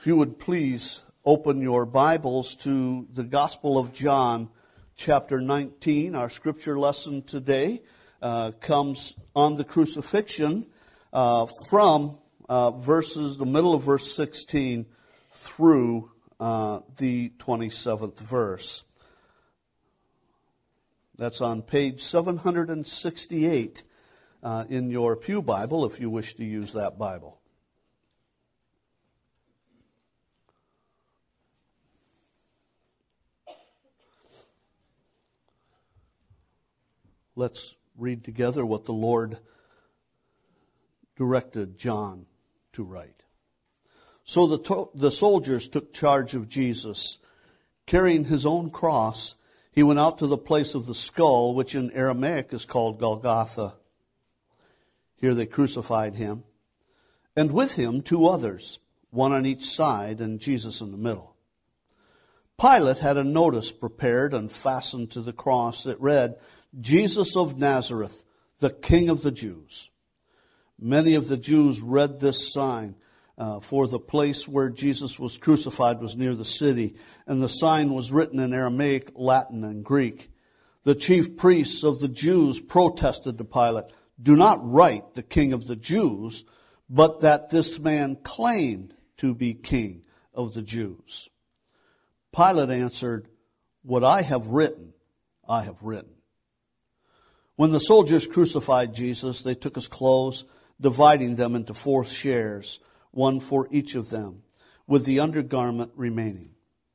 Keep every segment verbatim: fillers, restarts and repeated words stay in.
If you would please open your Bibles to the Gospel of John, chapter nineteen. Our scripture lesson today uh, comes on the crucifixion uh, from uh, verses, the middle of verse sixteen through uh, the twenty-seventh verse. That's on page seven sixty-eight uh, in your Pew Bible, if you wish to use that Bible. Let's read together what the Lord directed John to write. So the, to- the soldiers took charge of Jesus. Carrying his own cross, he went out to the place of the skull, which in Aramaic is called Golgotha. Here they crucified him, and with him two others, one on each side and Jesus in the middle. Pilate had a notice prepared and fastened to the cross that read, Jesus of Nazareth, the King of the Jews. Many of the Jews read this sign, uh, for the place where Jesus was crucified was near the city, and the sign was written in Aramaic, Latin, and Greek. The chief priests of the Jews protested to Pilate, do not write the King of the Jews, but that this man claimed to be King of the Jews. Pilate answered, what I have written, I have written. When the soldiers crucified Jesus, they took his clothes, dividing them into four shares, one for each of them, with the undergarment remaining.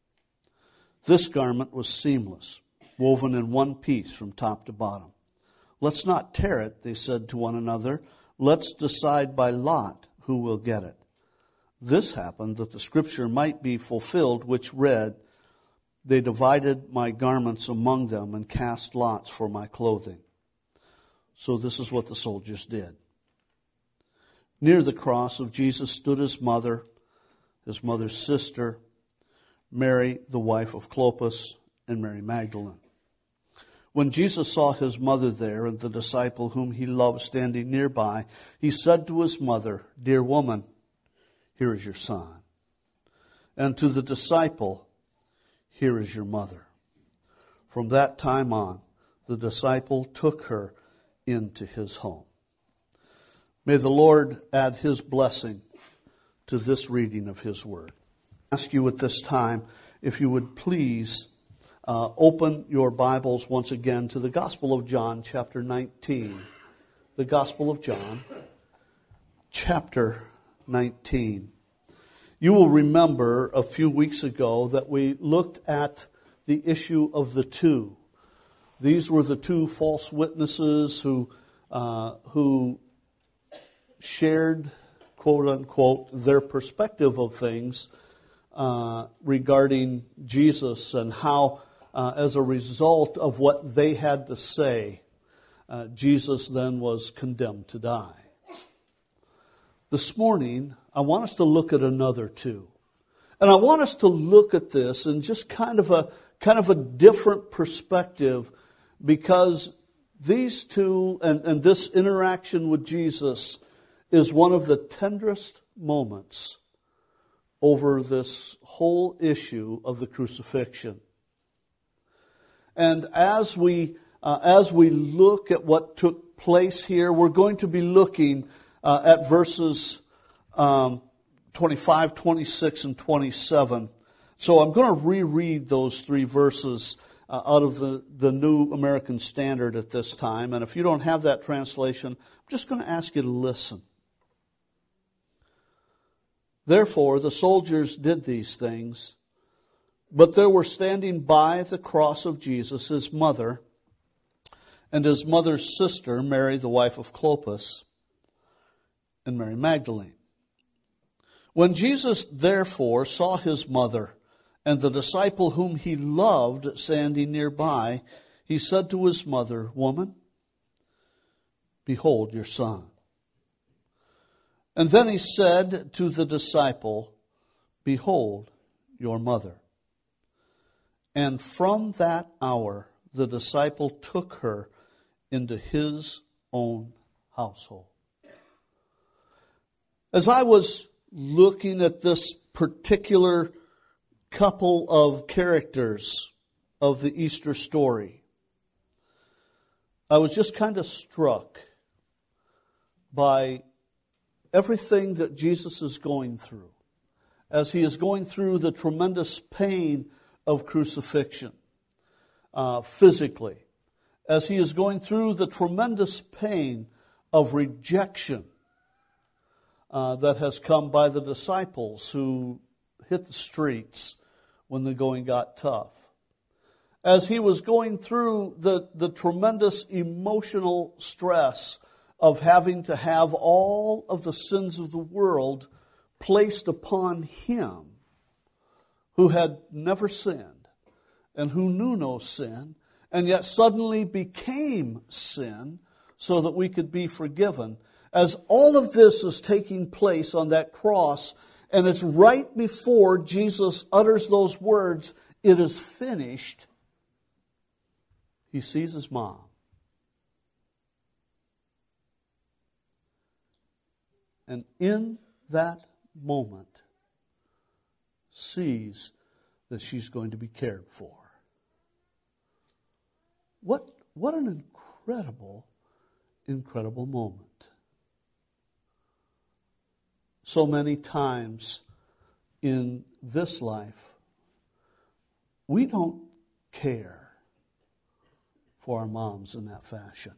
This garment was seamless, woven in one piece from top to bottom. Let's not tear it, they said to one another. Let's decide by lot who will get it. This happened that the scripture might be fulfilled, which read, they divided my garments among them and cast lots for my clothing. So this is what the soldiers did. Near the cross of Jesus stood his mother, his mother's sister, Mary, the wife of Clopas, and Mary Magdalene. When Jesus saw his mother there and the disciple whom he loved standing nearby, he said to his mother, dear woman, here is your son. And to the disciple, here is your mother. From that time on, the disciple took her into his home. May the Lord add his blessing to this reading of his word. I ask you at this time, if you would please uh, open your Bibles once again to the Gospel of John, chapter nineteen. The Gospel of John, chapter nineteen. You will remember a few weeks ago that we looked at the issue of the two. These were the two false witnesses who uh, who shared, quote unquote, their perspective of things uh, regarding Jesus and how, uh, as a result of what they had to say, uh, Jesus then was condemned to die. This morning, I want us to look at another two. And I want us to look at this in just kind of a kind of a different perspective, because these two and, and this interaction with Jesus is one of the tenderest moments over this whole issue of the crucifixion. And as we uh, as we look at what took place here, we're going to be looking uh, at verses um, twenty-five, twenty-six, and twenty-seven. So I'm going to reread those three verses uh, out of the, the New American Standard at this time. And if you don't have that translation, I'm just going to ask you to listen. Therefore, the soldiers did these things, but there were standing by the cross of Jesus his mother and his mother's sister, Mary, the wife of Clopas, and Mary Magdalene. When Jesus therefore saw his mother and the disciple whom he loved standing nearby, he said to his mother, woman, behold your son. And then he said to the disciple, behold your mother. And from that hour, the disciple took her into his own household. As I was looking at this particular couple of characters of the Easter story, I was just kind of struck by everything that Jesus is going through as he is going through the tremendous pain of crucifixion uh, physically, as he is going through the tremendous pain of rejection uh, that has come by the disciples who hit the streets when the going got tough. As he was going through the, the tremendous emotional stress of having to have all of the sins of the world placed upon him, who had never sinned and who knew no sin, and yet suddenly became sin so that we could be forgiven. As all of this is taking place on that cross, and it's right before Jesus utters those words, "It is finished," he sees his mom. And in that moment, sees that she's going to be cared for. What, what an incredible, incredible moment. So many times in this life, we don't care for our moms in that fashion.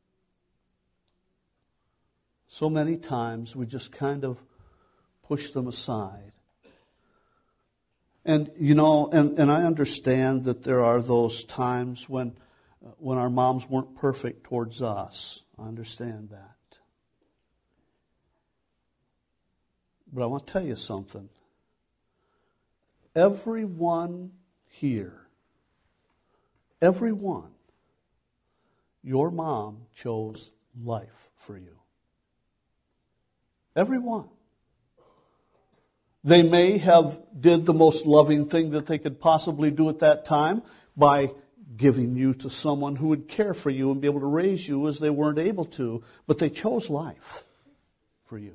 So many times we just kind of push them aside. And, you know, and, and I understand that there are those times when, when our moms weren't perfect towards us. I understand that. But I want to tell you something. Everyone here, everyone, your mom chose life for you. Everyone. They may have did the most loving thing that they could possibly do at that time by giving you to someone who would care for you and be able to raise you as they weren't able to, but they chose life for you.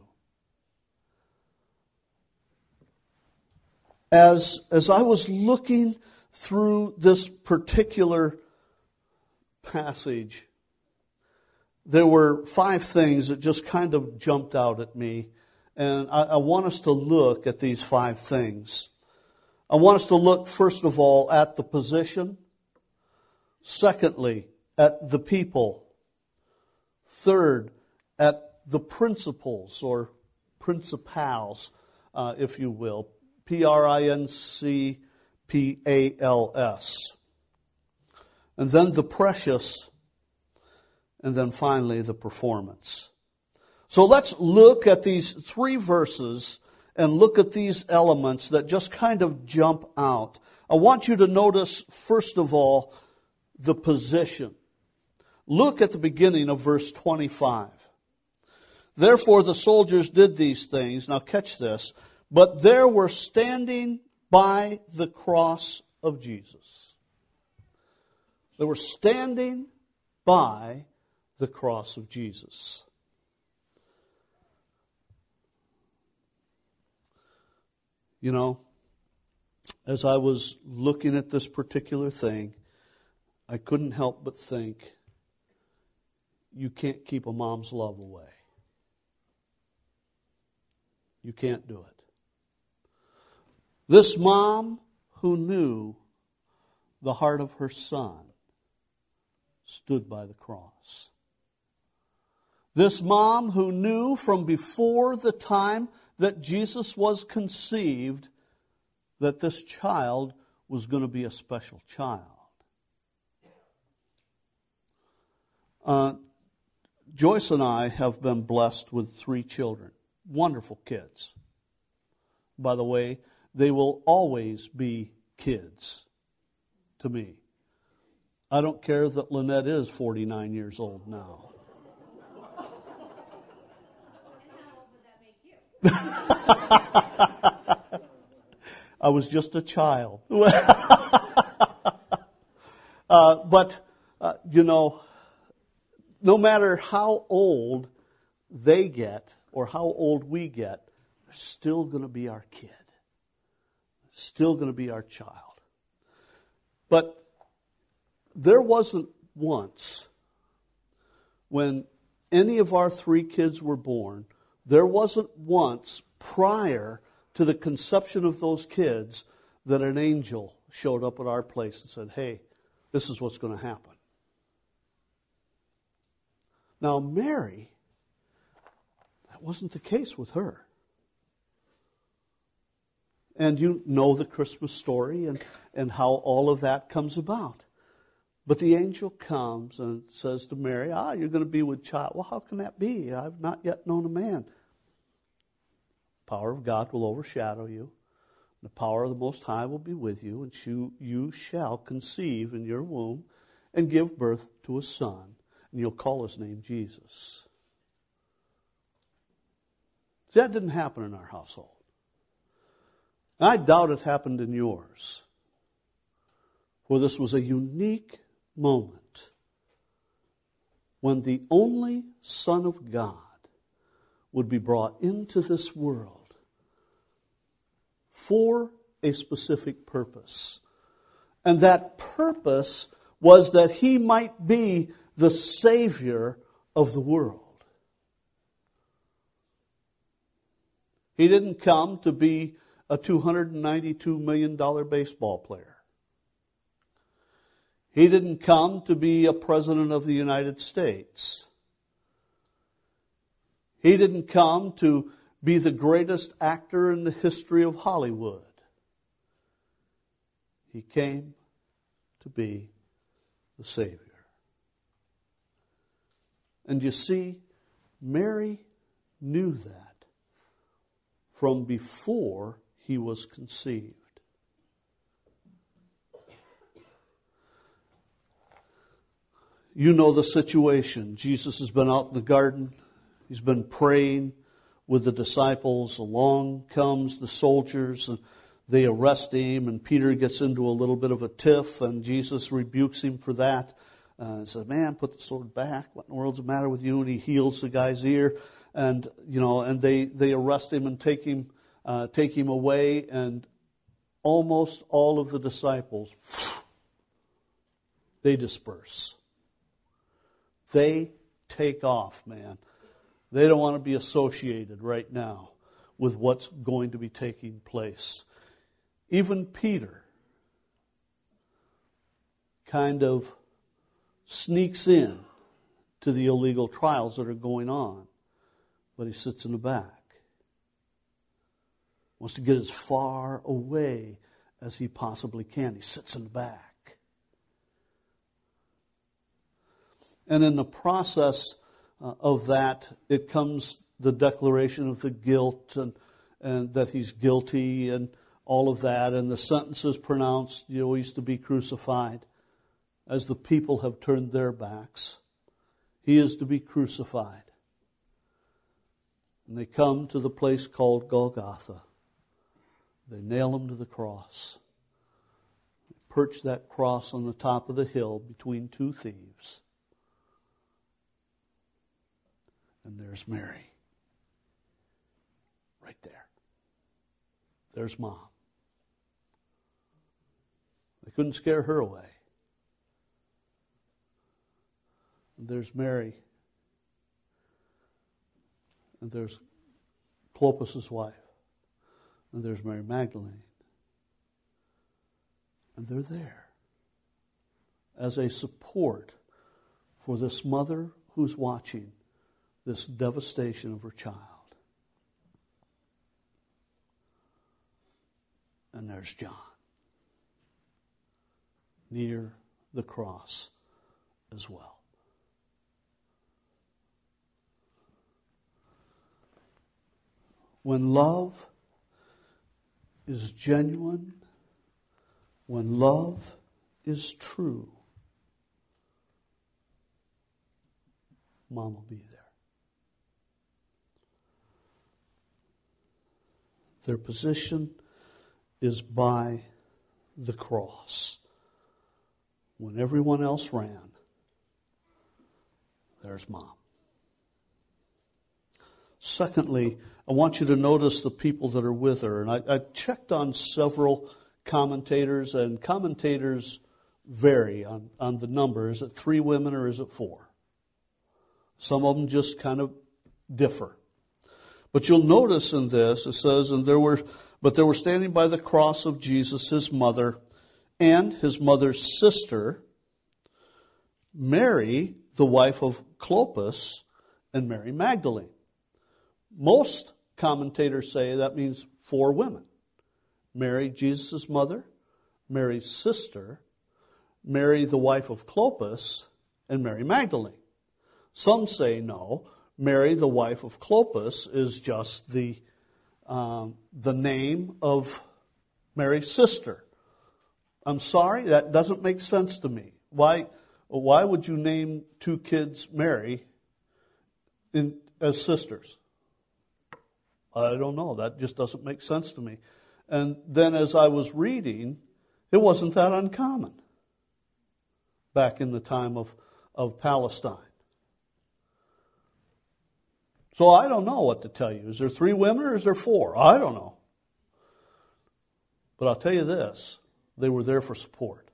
As, as I was looking through this particular passage, there were five things that just kind of jumped out at me. And I, I want us to look at these five things. I want us to look, first of all, at the position. Secondly, at the people. Third, at the principles or principals, uh, if you will. P R I N C P A L S. And then the precious. And then finally, the performance. So let's look at these three verses and look at these elements that just kind of jump out. I want you to notice, first of all, the position. Look at the beginning of verse twenty-five. Therefore the soldiers did these things. Now catch this. But there were standing by the cross of Jesus. They were standing by the cross of Jesus. You know, as I was looking at this particular thing, I couldn't help but think, you can't keep a mom's love away. You can't do it. This mom who knew the heart of her son stood by the cross. This mom who knew from before the time that Jesus was conceived that this child was going to be a special child. Uh, Joyce and I have been blessed with three children. Wonderful kids. By the way, they will always be kids to me. I don't care that Lynette is forty-nine years old now. I was just a child. uh, but, uh, you know, no matter how old they get or how old we get, they're still going to be our kid. still going to be our child. But there wasn't once when any of our three kids were born, there wasn't once prior to the conception of those kids that an angel showed up at our place and said, hey, this is what's going to happen. Now, Mary, that wasn't the case with her. And you know the Christmas story and, and how all of that comes about. But the angel comes and says to Mary, ah, you're going to be with child. Well, how can that be? I've not yet known a man. The power of God will overshadow you. The power of the Most High will be with you, and you, you shall conceive in your womb and give birth to a son, and you'll call his name Jesus. See, that didn't happen in our household. I doubt it happened in yours. For this was a unique moment when the only Son of God would be brought into this world for a specific purpose. And that purpose was that he might be the Savior of the world. He didn't come to be a two hundred ninety-two million dollars baseball player. He didn't come to be a president of the United States. He didn't come to be the greatest actor in the history of Hollywood. He came to be the Savior. And you see, Mary knew that from before he was conceived. You know the situation. Jesus has been out in the garden. He's been praying with the disciples. Along comes the soldiers, and they arrest him, and Peter gets into a little bit of a tiff, and Jesus rebukes him for that. Uh, he says, man, put the sword back. What in the world's the matter with you? And he heals the guy's ear. And, you know, and they, they arrest him and take him, uh, take him away. And almost all of the disciples, they disperse. They take off, man. They don't want to be associated right now with what's going to be taking place. Even Peter kind of sneaks in to the illegal trials that are going on, but he sits in the back. Wants to get as far away as he possibly can. He sits in the back. And in the process uh, of that, it comes the declaration of the guilt and, and that he's guilty and all of that. And the sentence is pronounced, you know, he's to be crucified. As the people have turned their backs, he is to be crucified. And they come to the place called Golgotha. They nail him to the cross. They perch that cross on the top of the hill between two thieves. And there's Mary. Right there. There's Mom. They couldn't scare her away. And there's Mary. And there's Clopas' wife. And there's Mary Magdalene. And they're there as a support for this mother who's watching this devastation of her child. And there's John near the cross as well. When love is genuine, when love is true, Mom will be there. Their position is by the cross. When everyone else ran, there's Mom. Secondly, I want you to notice the people that are with her. And I, I checked on several commentators, and commentators vary on, on the number. Is it three women or is it four? Some of them just kind of differ. But you'll notice in this, it says, and there were, but there were standing by the cross of Jesus, his mother, and his mother's sister, Mary, the wife of Clopas, and Mary Magdalene. Most commentators say that means four women. Mary, Jesus' mother, Mary's sister, Mary, the wife of Clopas, and Mary Magdalene. Some say no, Mary, the wife of Clopas, is just the um, the name of Mary's sister. I'm sorry, that doesn't make sense to me. Why, why would you name two kids Mary in, as sisters? I don't know. That just doesn't make sense to me. And then as I was reading, it wasn't that uncommon back in the time of, of Palestine. So I don't know what to tell you. Is there three women or is there four? I don't know. But I'll tell you this. They were there for support.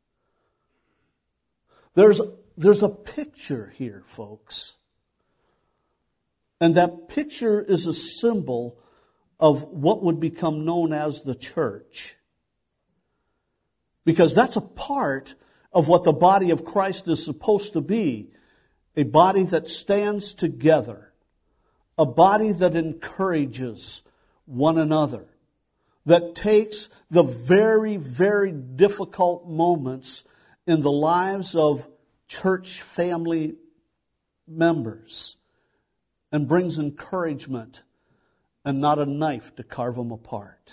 There's, there's a picture here, folks. And that picture is a symbol of what would become known as the church. Because that's a part of what the body of Christ is supposed to be. A body that stands together. A body that encourages one another. That takes the very, very difficult moments in the lives of church family members and brings encouragement and not a knife to carve them apart.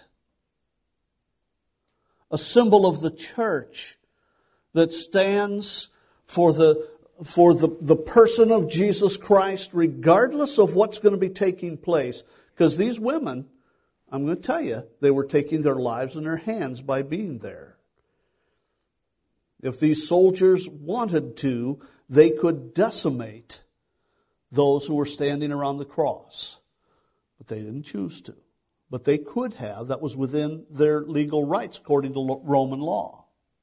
A symbol of the church that stands for the for the, the person of Jesus Christ, regardless of what's going to be taking place. Because these women, I'm going to tell you, they were taking their lives in their hands by being there. If these soldiers wanted to, they could decimate those who were standing around the cross. But they didn't choose to. But they could have. That was within their legal rights according to Roman law.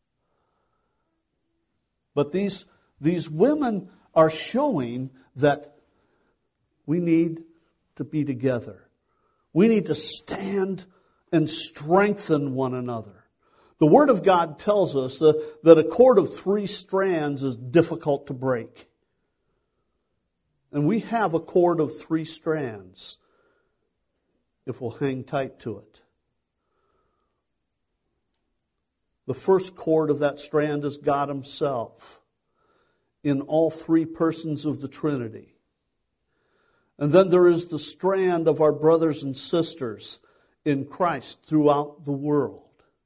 But these, these women are showing that we need to be together. We need to stand and strengthen one another. The Word of God tells us that, that a cord of three strands is difficult to break. And we have a cord of three strands if we'll hang tight to it. The first cord of that strand is God Himself in all three persons of the Trinity. And then there is the strand of our brothers and sisters in Christ throughout the world.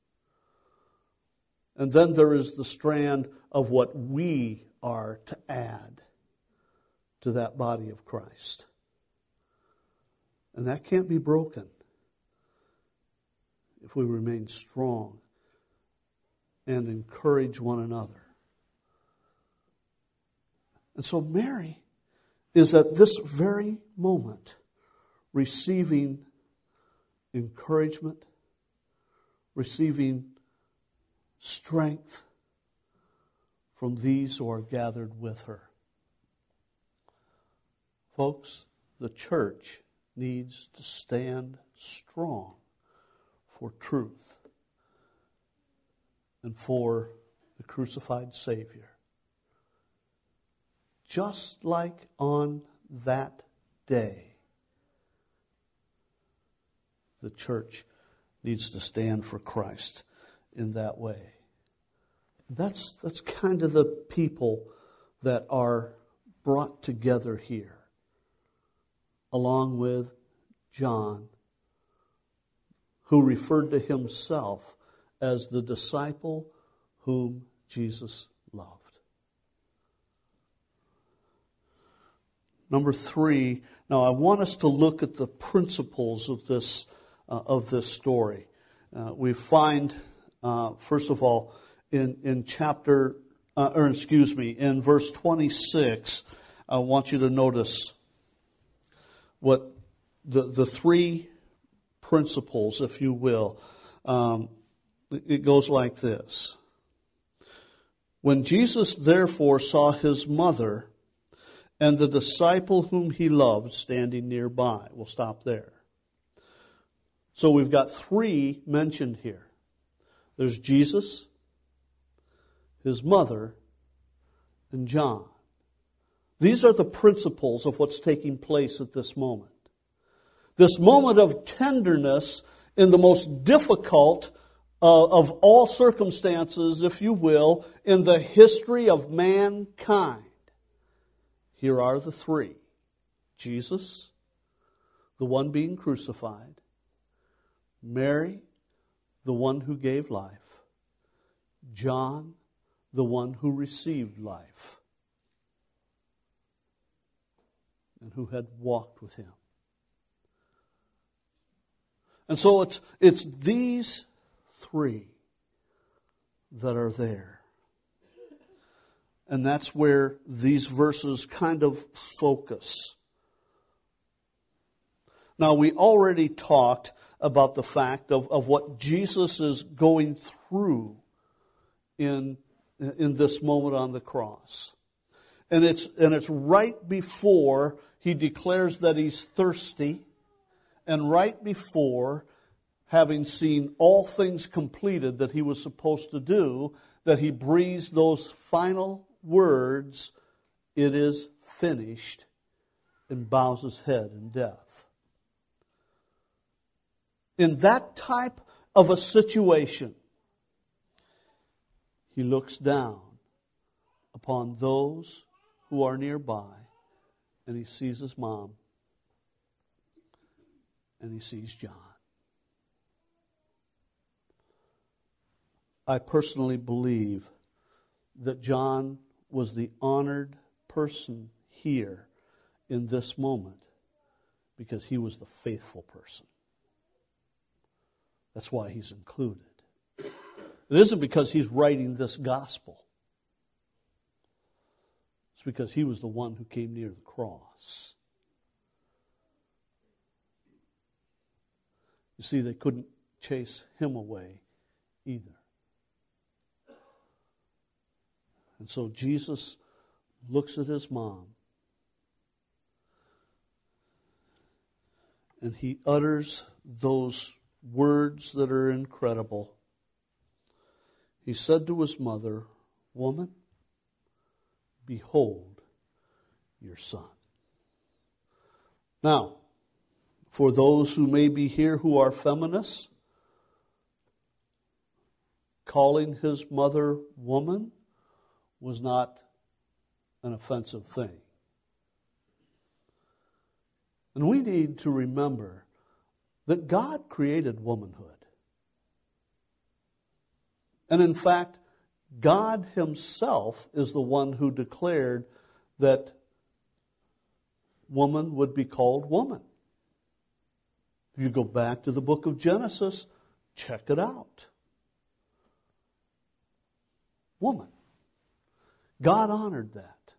And then there is the strand of what we are to add to that body of Christ. And that can't be broken if we remain strong and encourage one another. And so Mary is at this very moment receiving encouragement, receiving strength from these who are gathered with her. Folks, the church needs to stand strong for truth and for the crucified Savior. Just like on that day, the church needs to stand for Christ in that way. That's, that's kind of the people that are brought together here, along with John, who referred to himself as the disciple whom Jesus loved. Number three, now I want us to look at the principles of this uh, of this story. Uh, we find, uh, first of all, in in chapter, uh, or excuse me, in verse twenty-six, I want you to notice what the, the three principles, if you will. Um, it goes like this. When Jesus therefore saw his mother and the disciple whom he loved standing nearby. We'll stop there. So we've got three mentioned here. There's Jesus, his mother, and John. These are the principles of what's taking place at this moment. This moment of tenderness in the most difficult uh, of all circumstances, if you will, in the history of mankind. Here are the three. Jesus, the one being crucified. Mary, the one who gave life. John, the one who received life and who had walked with him. And so it's it's these three that are there. And that's where these verses kind of focus. Now, we already talked about the fact of, of what Jesus is going through in, in this moment on the cross. And it's, and it's right before he declares that he's thirsty, and right before, having seen all things completed that he was supposed to do, that he breathes those final words, "It is finished," and bows his head in death. In that type of a situation, he looks down upon those who are nearby, and he sees his mom, and he sees John. I personally believe that John was the honored person here in this moment because he was the faithful person. That's why he's included. It isn't because he's writing this gospel. It's because he was the one who came near the cross. You see, they couldn't chase him away either. And so Jesus looks at his mom and he utters those words that are incredible. He said to his mother, "Woman, behold your son." Now, for those who may be here who are feminists, calling his mother woman was not an offensive thing. And we need to remember that God created womanhood. And in fact, God himself is the one who declared that woman would be called woman. If you go back to the book of Genesis, check it out. Woman. God honored that.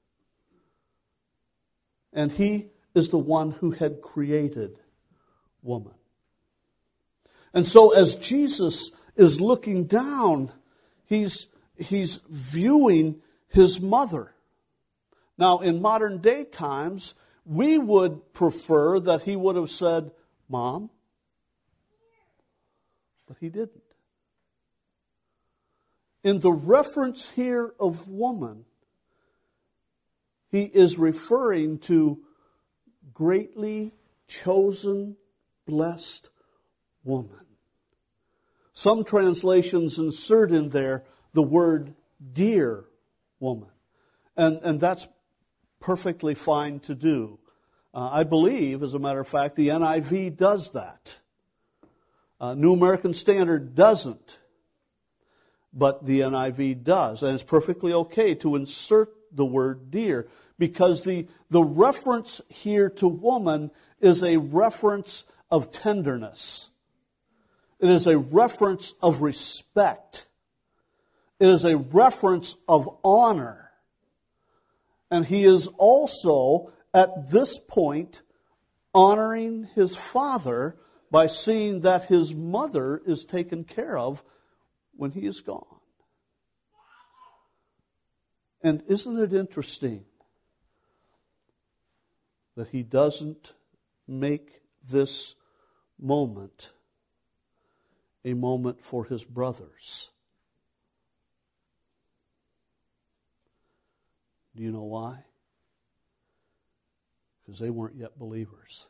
And he is the one who had created woman. And so as Jesus is looking down, he's, he's viewing his mother. Now, in modern day times, we would prefer that he would have said, "Mom," but he didn't. In the reference here of woman, he is referring to greatly chosen, blessed woman. Some translations insert in there the word dear woman. And, and that's perfectly fine to do. Uh, I believe, as a matter of fact, the N I V does that. Uh, New American Standard doesn't. But the N I V does. And it's perfectly okay to insert the word dear, because the, the reference here to woman is a reference of tenderness. It is a reference of respect. It is a reference of honor. And he is also, at this point, honoring his father by seeing that his mother is taken care of when he is gone. And isn't it interesting that he doesn't make this moment a moment for his brothers? Do you know why? Because they weren't yet believers.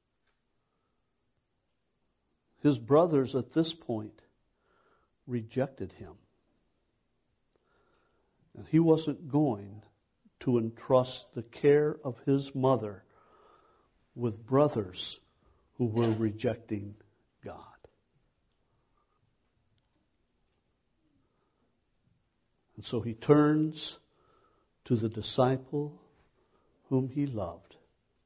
His brothers at this point rejected him. And he wasn't going to entrust the care of his mother with brothers who were rejecting God. And so he turns to the disciple whom he loved.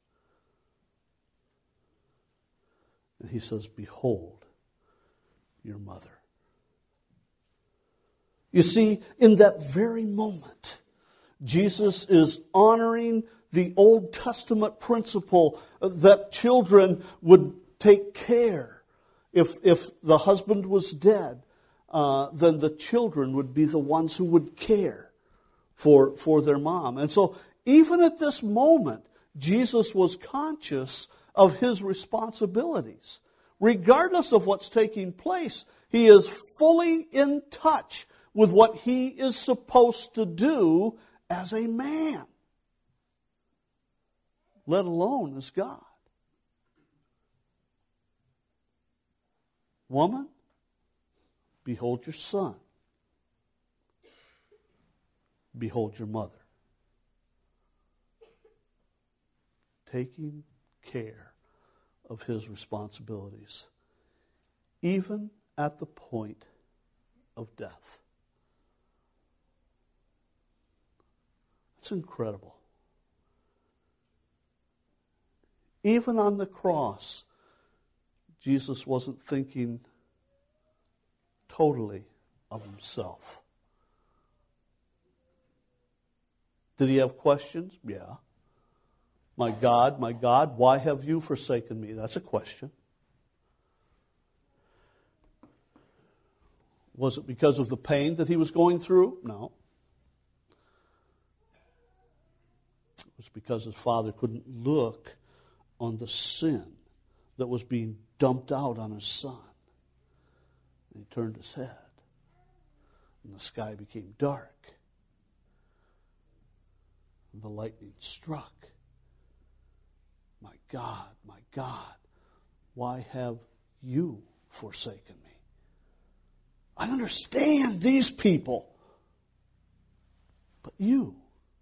And he says, "Behold your mother." You see, in that very moment, Jesus is honoring the Old Testament principle that children would take care. If, if the husband was dead, uh, then the children would be the ones who would care for, for their mom. And so even at this moment, Jesus was conscious of his responsibilities. Regardless of what's taking place, he is fully in touch with what he is supposed to do as a man, let alone as God. Woman, behold your son. Behold your mother. Taking care of his responsibilities, even at the point of death. It's incredible. Even on the cross, Jesus wasn't thinking totally of himself. Did he have questions? Yeah. My God, my God, why have you forsaken me? That's a question. Was it because of the pain that he was going through? No. It was because his father couldn't look on the sin that was being dumped out on his son. And he turned his head, and the sky became dark, and the lightning struck. My God, my God, why have you forsaken me? I understand these people, but you.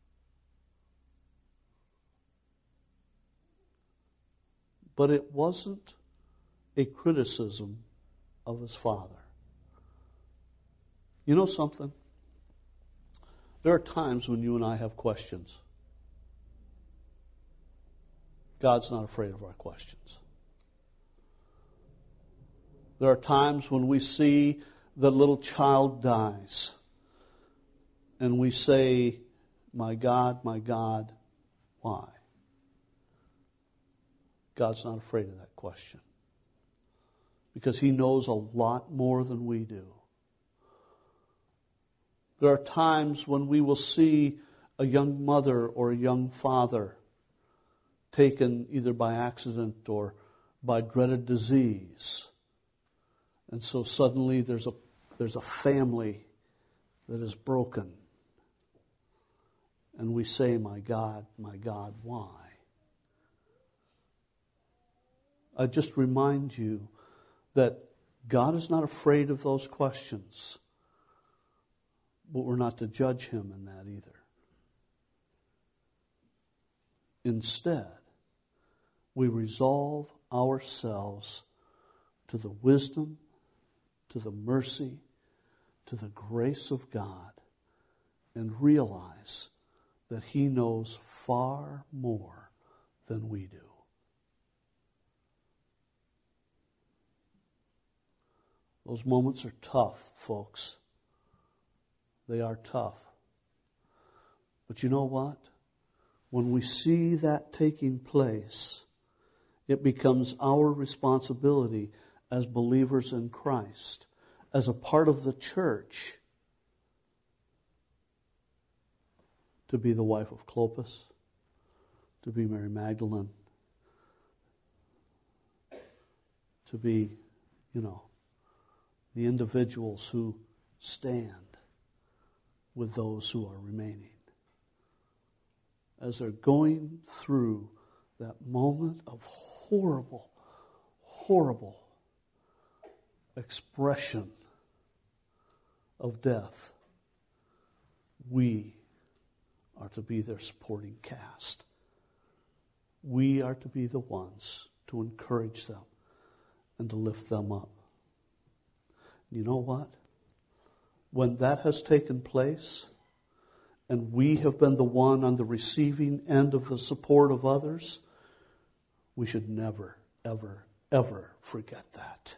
But it wasn't a criticism of his father. You know something? There are times when you and I have questions. God's not afraid of our questions. There are times when we see the little child dies and we say, my God, my God, why? God's not afraid of that question because he knows a lot more than we do. There are times when we will see a young mother or a young father taken either by accident or by dreaded disease. And so suddenly there's a there's a family that is broken. And we say, my God, my God, why? I just remind you that God is not afraid of those questions, but we're not to judge him in that either. Instead, we resolve ourselves to the wisdom, to the mercy, to the grace of God, and realize that he knows far more than we do. Those moments are tough, folks. They are tough. But you know what? When we see that taking place, It becomes our responsibility as believers in Christ, as a part of the church, to be the wife of Clopas, to be Mary Magdalene, to be, you know, the individuals who stand with those who are remaining. As they're going through that moment of horrible, horrible expression of death, we are to be their supporting cast. We are to be the ones to encourage them and to lift them up. You know what? When that has taken place, and we have been the one on the receiving end of the support of others, we should never, ever, ever forget that.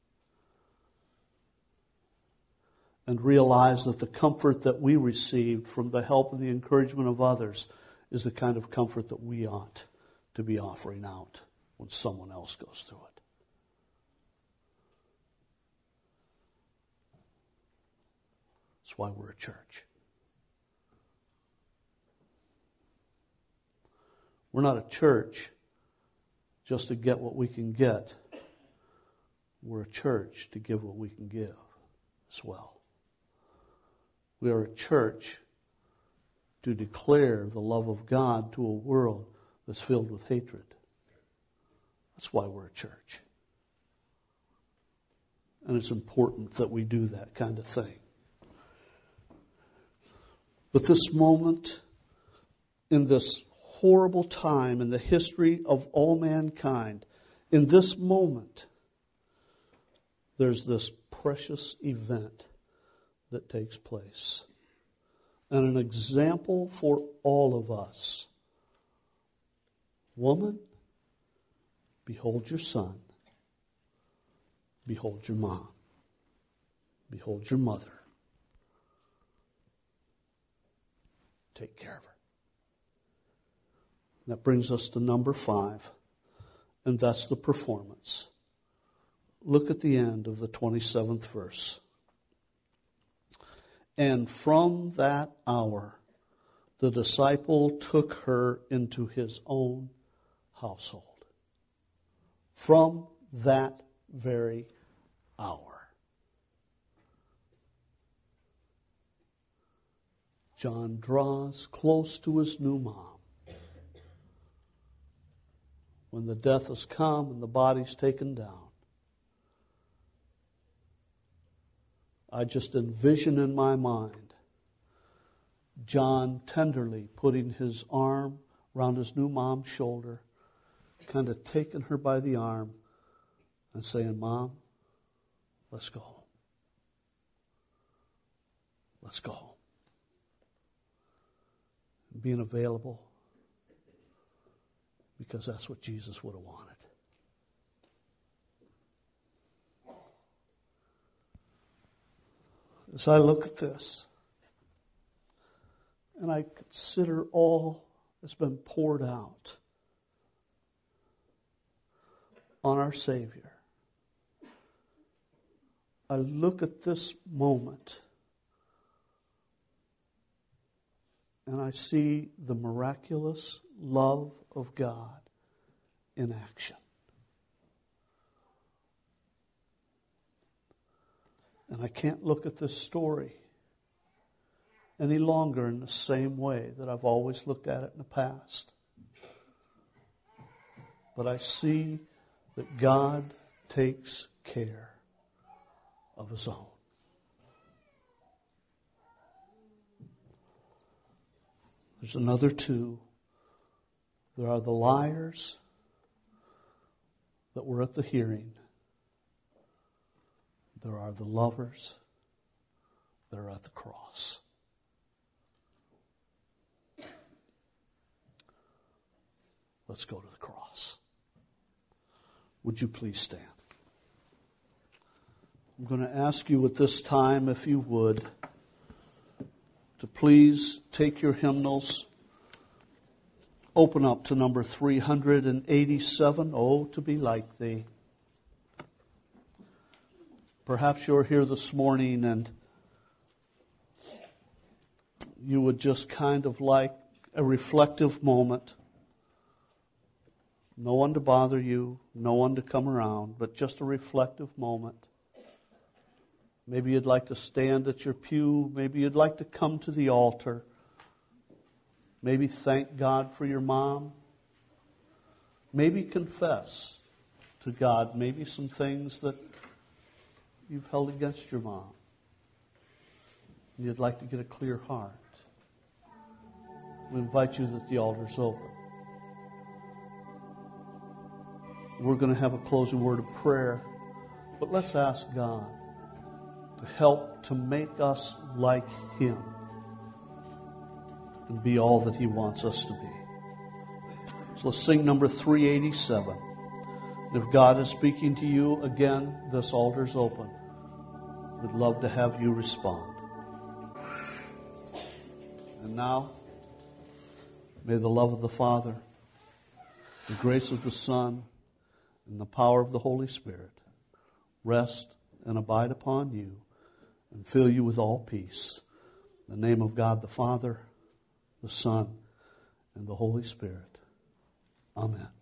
And realize that the comfort that we received from the help and the encouragement of others is the kind of comfort that we ought to be offering out when someone else goes through it. That's why we're a church. We're not a church just to get what we can get. We're a church to give what we can give as well. We are a church to declare the love of God to a world that's filled with hatred. That's why we're a church. And it's important that we do that kind of thing. But this moment, in this horrible time in the history of all mankind, in this moment, there's this precious event that takes place. And an example for all of us. Woman, behold your son. Behold your mom. Behold your mother. Take care of her. That brings us to number five, and that's the performance. Look at the end of the twenty-seventh verse. And from that hour, the disciple took her into his own household. From that very hour. John draws close to his new mom. When the death has come and the body's taken down, I just envision in my mind John tenderly putting his arm around his new mom's shoulder, kind of taking her by the arm and saying, Mom, let's go home. Let's go home. Being available, because that's what Jesus would have wanted. As I look at this, and I consider all that's been poured out on our Savior, I look at this moment and I see the miraculous love of God in action. And I can't look at this story any longer in the same way that I've always looked at it in the past. But I see that God takes care of His own. There's another two. There are the liars that were at the hearing. There are the lovers that are at the cross. Let's go to the cross. Would you please stand? I'm going to ask you at this time, if you would, to please take your hymnals open up to number three hundred eighty-seven, Oh, to be like Thee. Perhaps you're here this morning and you would just kind of like a reflective moment. No one to bother you, no one to come around, but just a reflective moment. Maybe you'd like to stand at your pew. Maybe you'd like to come to the altar. Maybe thank God for your mom. Maybe confess to God maybe some things that you've held against your mom. You'd like to get a clear heart. We invite you that the altar's open. We're going to have a closing word of prayer, but let's ask God to help to make us like Him and be all that He wants us to be. So let's sing number three eighty-seven. And if God is speaking to you, again, this altar's open. We'd love to have you respond. And now, may the love of the Father, the grace of the Son, and the power of the Holy Spirit rest and abide upon you and fill you with all peace. In the name of God the Father, the Son, and the Holy Spirit. Amen.